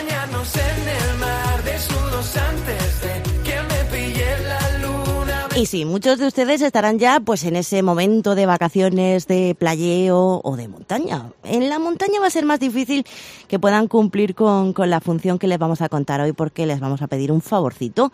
bañarnos en el mar, desnudos antes de que me pille la luna. Y sí, muchos de ustedes estarán ya pues en ese momento de vacaciones, de playeo o de montaña. En la montaña va a ser más difícil que puedan cumplir con la función que les vamos a contar hoy, porque les vamos a pedir un favorcito.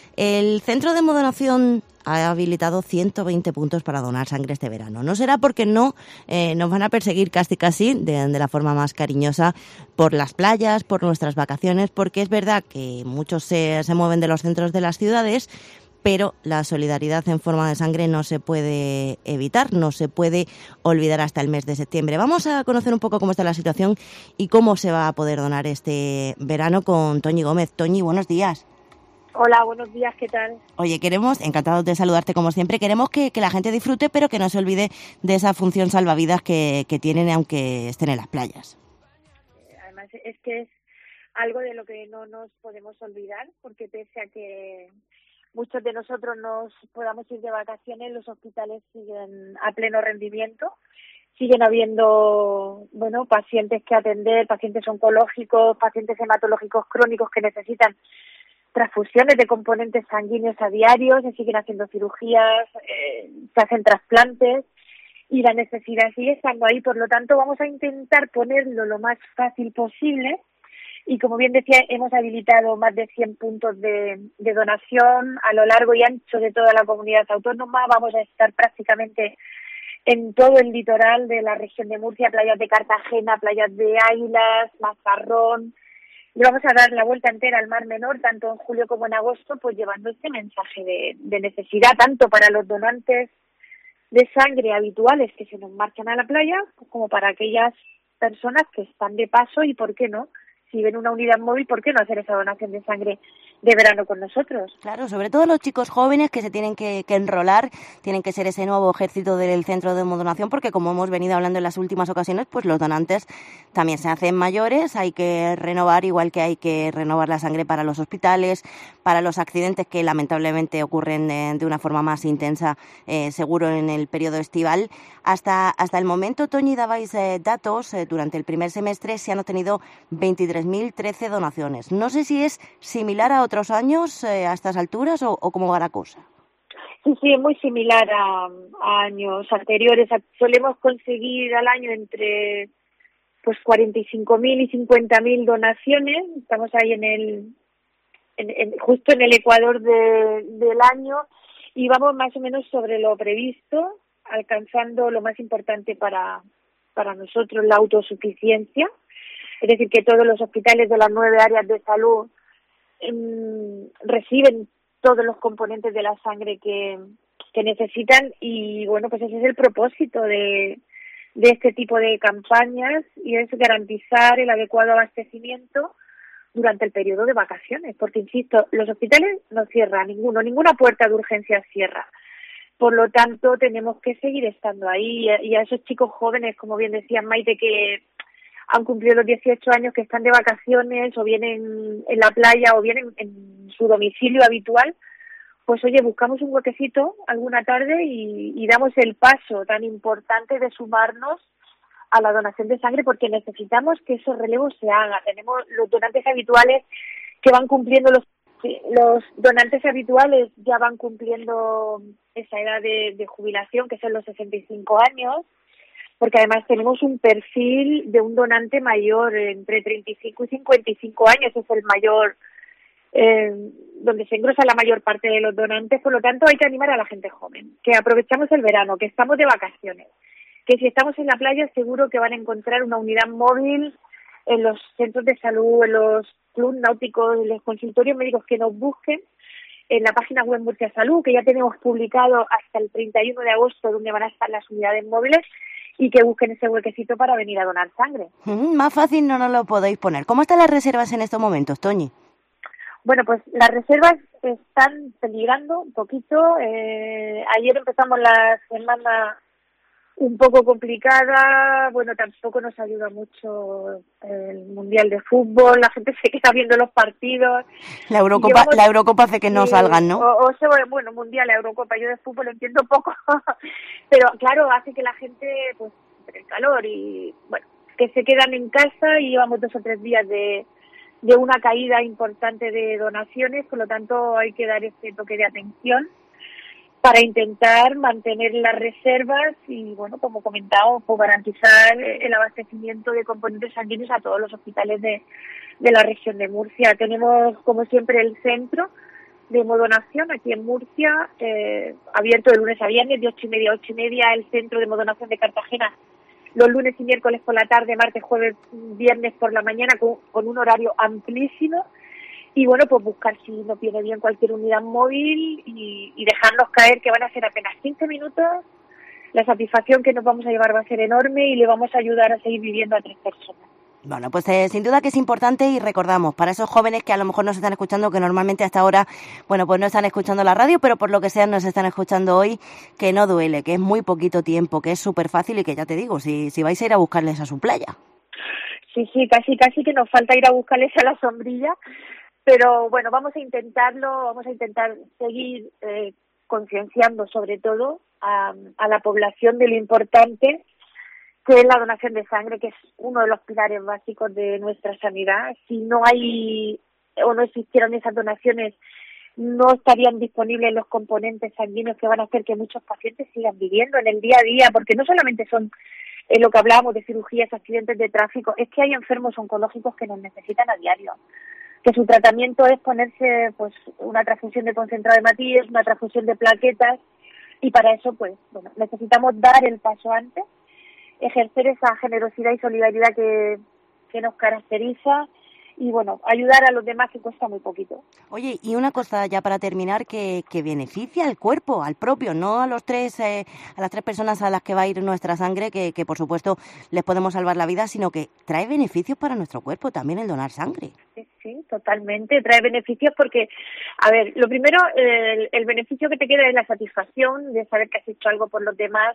El Centro de Donación ha habilitado 120 puntos para donar sangre este verano. No será porque nos van a perseguir casi de la forma más cariñosa por las playas, por nuestras vacaciones, porque es verdad que muchos se mueven de los centros de las ciudades, pero la solidaridad en forma de sangre no se puede evitar, no se puede olvidar hasta el mes de septiembre. Vamos a conocer un poco cómo está la situación y cómo se va a poder donar este verano con Toñi Gómez. Toñi, buenos días. Hola, buenos días, ¿qué tal? Oye, encantados de saludarte como siempre, queremos que la gente disfrute, pero que no se olvide de esa función salvavidas que tienen aunque estén en las playas. Además, es que es algo de lo que no nos podemos olvidar, porque pese a que muchos de nosotros nos podamos ir de vacaciones, los hospitales siguen a pleno rendimiento, siguen habiendo, pacientes que atender, pacientes oncológicos, pacientes hematológicos crónicos que necesitan transfusiones de componentes sanguíneos a diario, se siguen haciendo cirugías, se hacen trasplantes y la necesidad sigue estando ahí. Por lo tanto, vamos a intentar ponerlo lo más fácil posible y, como bien decía, hemos habilitado más de 100 puntos de donación a lo largo y ancho de toda la comunidad autónoma. Vamos a estar prácticamente en todo el litoral de la región de Murcia, playas de Cartagena, playas de Águilas, Mazarrón. Y vamos a dar la vuelta entera al Mar Menor, tanto en julio como en agosto, pues llevando este mensaje de necesidad, tanto para los donantes de sangre habituales que se nos marchan a la playa, como para aquellas personas que están de paso y, ¿por qué no? Si ven una unidad móvil, ¿por qué no hacer esa donación de sangre de verano con nosotros? Claro, sobre todo los chicos jóvenes que se tienen que enrolar, tienen que ser ese nuevo ejército del centro de donación, porque como hemos venido hablando en las últimas ocasiones, pues los donantes también se hacen mayores, hay que renovar, igual que hay que renovar la sangre para los hospitales, para los accidentes que lamentablemente ocurren de una forma más intensa, seguro en el periodo estival. Hasta el momento, Toñi, dabais datos, durante el primer semestre se han obtenido 23.013 donaciones. No sé si es similar a otros años a estas alturas o cómo va la cosa. Sí, es muy similar a años anteriores. Solemos conseguir al año entre 45.000 y 50.000 donaciones. Estamos ahí justo en el ecuador del año y vamos más o menos sobre lo previsto, alcanzando lo más importante para nosotros, la autosuficiencia. Es decir, que todos los hospitales de las 9 áreas de salud reciben todos los componentes de la sangre que necesitan y, pues ese es el propósito de este tipo de campañas, y es garantizar el adecuado abastecimiento durante el periodo de vacaciones, porque, insisto, los hospitales no cierran, ninguna puerta de urgencia cierra. Por lo tanto, tenemos que seguir estando ahí, y a esos chicos jóvenes, como bien decía Maite, que han cumplido los 18 años, que están de vacaciones o vienen en la playa o vienen en su domicilio habitual, pues oye, buscamos un huequecito alguna tarde y damos el paso tan importante de sumarnos a la donación de sangre, porque necesitamos que esos relevos se hagan. Tenemos los donantes habituales que van cumpliendo los donantes habituales ya van cumpliendo esa edad de jubilación, que son los 65 años, porque además tenemos un perfil de un donante mayor, entre 35 y 55 años es el mayor, donde se engrosa la mayor parte de los donantes. Por lo tanto, hay que animar a la gente joven, que aprovechamos el verano, que estamos de vacaciones, que si estamos en la playa seguro que van a encontrar una unidad móvil en los centros de salud, en los clubes náuticos, en los consultorios médicos, que nos busquen en la página web Murcia Salud, que ya tenemos publicado hasta el 31 de agosto donde van a estar las unidades móviles, y que busquen ese huequecito para venir a donar sangre. Más fácil no nos lo podéis poner. ¿Cómo están las reservas en estos momentos, Toñi? Bueno, pues las reservas están peligrando un poquito. Ayer empezamos la semana un poco complicada. Bueno, tampoco nos ayuda mucho el Mundial de Fútbol. La gente se queda viendo los partidos. La Eurocopa hace que no salgan, ¿no? Bueno, Mundial, la Eurocopa. Yo de fútbol entiendo poco. Pero claro, hace que la gente, pues, entre el calor y, bueno, que se quedan en casa, y llevamos 2 o 3 días de de una caída importante de donaciones, por lo tanto hay que dar este toque de atención para intentar mantener las reservas y, bueno, como comentaba, pues garantizar el abastecimiento de componentes sanguíneos a todos los hospitales de la región de Murcia. Tenemos, como siempre, el centro de hemodonación aquí en Murcia, abierto de lunes a viernes, de 8:30 a 8:30, el centro de hemodonación de Cartagena, los lunes y miércoles por la tarde, martes, jueves, viernes por la mañana, con un horario amplísimo. Y bueno, pues buscar si nos viene bien cualquier unidad móvil y dejarnos caer, que van a ser apenas 15 minutos. La satisfacción que nos vamos a llevar va a ser enorme y le vamos a ayudar a seguir viviendo a 3 personas. Bueno, pues sin duda que es importante y recordamos, para esos jóvenes que a lo mejor nos están escuchando, que normalmente hasta ahora, bueno, pues no están escuchando la radio, pero por lo que sea nos están escuchando hoy, que no duele, que es muy poquito tiempo, que es súper fácil y que ya te digo, si vais a ir a buscarles a su playa. Sí, casi que nos falta ir a buscarles a la sombrilla. Pero bueno, vamos a intentarlo, vamos a intentar seguir concienciando sobre todo a la población de lo importante que es la donación de sangre, que es uno de los pilares básicos de nuestra sanidad. Si no hay o no existieran esas donaciones, no estarían disponibles los componentes sanguíneos que van a hacer que muchos pacientes sigan viviendo en el día a día, porque no solamente son lo que hablábamos de cirugías, accidentes de tráfico, es que hay enfermos oncológicos que nos necesitan a diario, que su tratamiento es ponerse pues una transfusión de concentrado de hematíes, una transfusión de plaquetas, y para eso pues bueno, necesitamos dar el paso antes, ejercer esa generosidad y solidaridad que nos caracteriza y bueno, ayudar a los demás, que cuesta muy poquito. Oye, y una cosa ya para terminar, que beneficia al cuerpo, al propio, no a las 3 personas a las que va a ir nuestra sangre, que por supuesto les podemos salvar la vida, sino que trae beneficios para nuestro cuerpo también el donar sangre. Sí, totalmente, trae beneficios porque, a ver, lo primero, el beneficio que te queda es la satisfacción de saber que has hecho algo por los demás.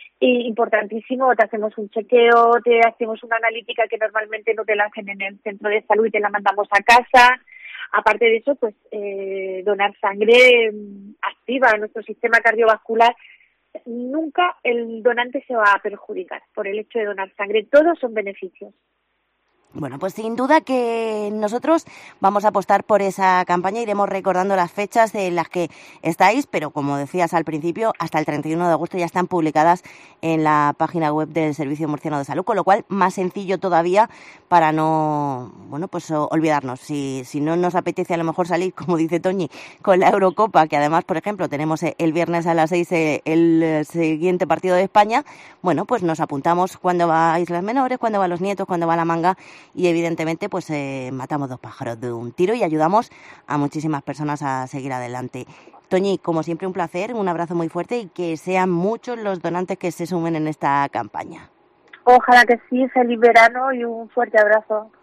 Y importantísimo, te hacemos un chequeo, te hacemos una analítica que normalmente no te la hacen en el centro de salud y te la mandamos a casa. Aparte de eso, pues donar sangre activa nuestro sistema cardiovascular. Nunca el donante se va a perjudicar por el hecho de donar sangre. Todos son beneficios. Bueno, pues sin duda que nosotros vamos a apostar por esa campaña. Iremos recordando las fechas en las que estáis, pero como decías al principio, hasta el 31 de agosto ya están publicadas en la página web del Servicio Murciano de Salud, con lo cual más sencillo todavía para no, bueno, pues olvidarnos. Si no nos apetece a lo mejor salir, como dice Toñi, con la Eurocopa, que además, por ejemplo, tenemos el viernes a las 6 el siguiente partido de España, bueno, pues nos apuntamos cuando va a Islas Menores, cuando va a Los Nietos, cuando va a La Manga, y evidentemente pues matamos 2 pájaros de un tiro y ayudamos a muchísimas personas a seguir adelante. Toñi, como siempre un placer, un abrazo muy fuerte y que sean muchos los donantes que se sumen en esta campaña. Ojalá que sí, feliz verano y un fuerte abrazo.